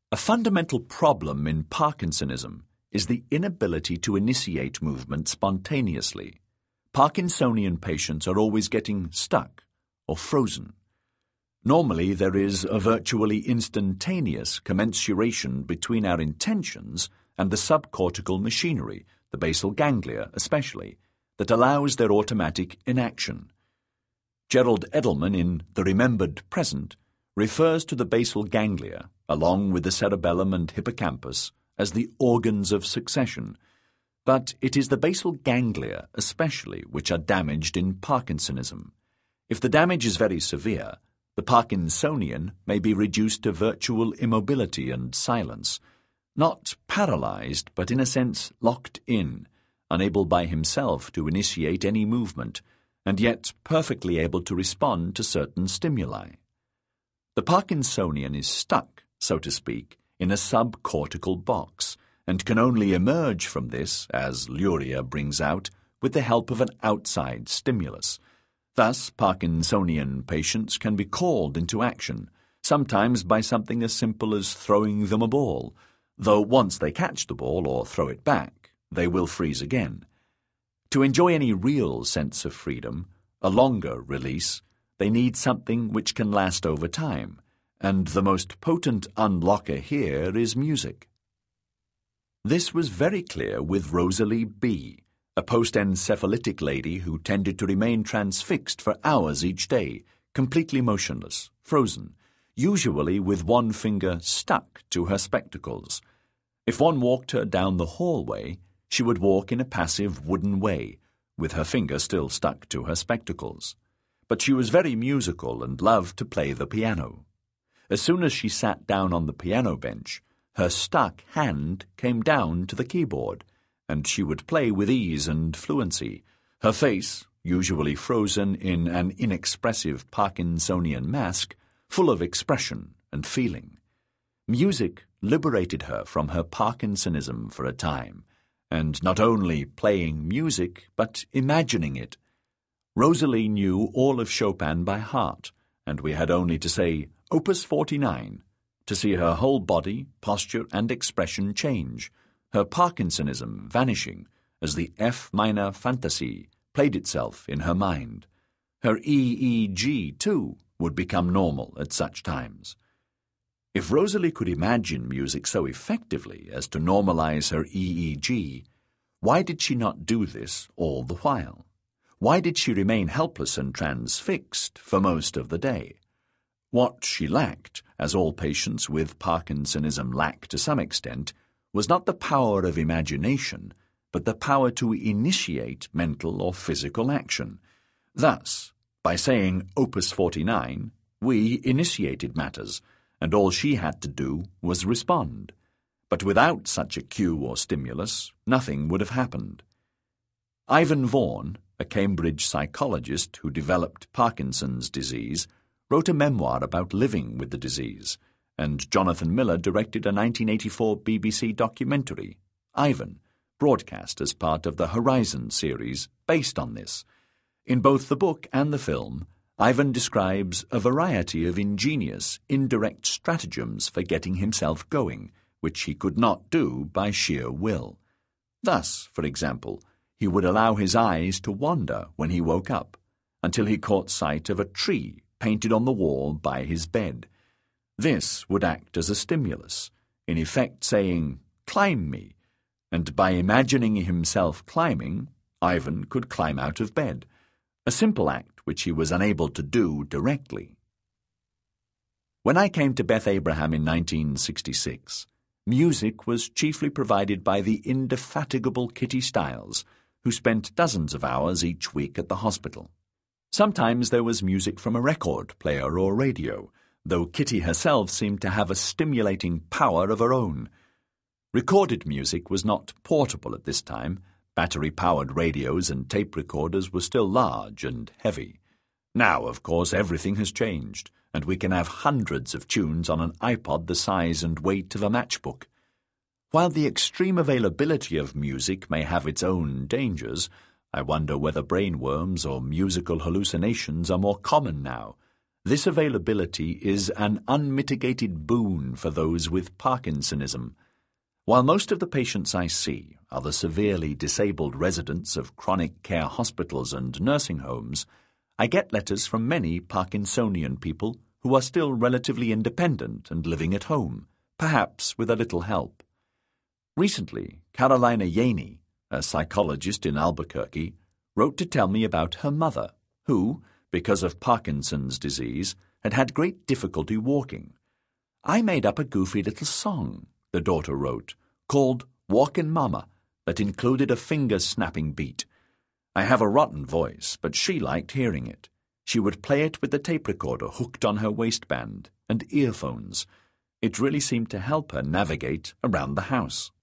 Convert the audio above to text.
A fundamental problem in Parkinsonism is the inability to initiate movement spontaneously. Parkinsonian patients are always getting stuck or frozen. Normally, there is a virtually instantaneous commensuration between our intentions and the subcortical machinery, the basal ganglia especially, that allows their automatic inaction. Gerald Edelman in The Remembered Present refers to the basal ganglia, along with the cerebellum and hippocampus, as the organs of succession. But it is the basal ganglia especially which are damaged in Parkinsonism. If the damage is very severe, the Parkinsonian may be reduced to virtual immobility and silence, not paralyzed, but in a sense locked in, unable by himself to initiate any movement, and yet perfectly able to respond to certain stimuli. The Parkinsonian is stuck, so to speak, in a subcortical box, and can only emerge from this, as Luria brings out, with the help of an outside stimulus. Thus, Parkinsonian patients can be called into action, sometimes by something as simple as throwing them a ball, though once they catch the ball or throw it back, they will freeze again. To enjoy any real sense of freedom, a longer release, they need something which can last over time, and the most potent unlocker here is music. This was very clear with Rosalie B., a post-encephalitic lady who tended to remain transfixed for hours each day, completely motionless, frozen, usually with one finger stuck to her spectacles. If one walked her down the hallway, she would walk in a passive wooden way, with her finger still stuck to her spectacles. But she was very musical and loved to play the piano. As soon as she sat down on the piano bench, her stuck hand came down to the keyboard, and she would play with ease and fluency, her face, usually frozen in an inexpressive Parkinsonian mask, full of expression and feeling. Music liberated her from her Parkinsonism for a time, and not only playing music, but imagining it. Rosalie knew all of Chopin by heart, and we had only to say Opus 49 to see her whole body, posture, and expression change, her Parkinsonism vanishing as the F minor fantasy played itself in her mind. Her EEG, too, would become normal at such times. If Rosalie could imagine music so effectively as to normalize her EEG, why did she not do this all the while? Why did she remain helpless and transfixed for most of the day? What she lacked, as all patients with Parkinsonism lack to some extent, was not the power of imagination, but the power to initiate mental or physical action. Thus, by saying Opus 49, we initiated matters, and all she had to do was respond. But without such a cue or stimulus, nothing would have happened. Ivan Vaughan, a Cambridge psychologist who developed Parkinson's disease, wrote a memoir about living with the disease, and Jonathan Miller directed a 1984 BBC documentary, Ivan, broadcast as part of the Horizon series based on this. In both the book and the film, Ivan describes a variety of ingenious, indirect stratagems for getting himself going, which he could not do by sheer will. Thus, for example, he would allow his eyes to wander when he woke up, until he caught sight of a tree painted on the wall by his bed. This would act as a stimulus, in effect saying, "Climb me," and by imagining himself climbing, Ivan could climb out of bed, a simple act which he was unable to do directly. When I came to Beth Abraham in 1966, music was chiefly provided by the indefatigable Kitty Stiles, who spent dozens of hours each week at the hospital. Sometimes there was music from a record player or radio, though Kitty herself seemed to have a stimulating power of her own. Recorded music was not portable at this time. Battery-powered radios and tape recorders were still large and heavy. Now, of course, everything has changed, and we can have hundreds of tunes on an iPod the size and weight of a matchbook. While the extreme availability of music may have its own dangers, I wonder whether brainworms or musical hallucinations are more common now, This availability is an unmitigated boon for those with Parkinsonism. While most of the patients I see are the severely disabled residents of chronic care hospitals and nursing homes, I get letters from many Parkinsonian people who are still relatively independent and living at home, perhaps with a little help. Recently, Carolina Yaney, a psychologist in Albuquerque, wrote to tell me about her mother, who, because of Parkinson's disease, had had great difficulty walking. "I made up a goofy little song," the daughter wrote, called Walkin' Mama, that included a finger-snapping beat. "I have a rotten voice, but she liked hearing it. She would play it with the tape recorder hooked on her waistband and earphones. It really seemed to help her navigate around the house."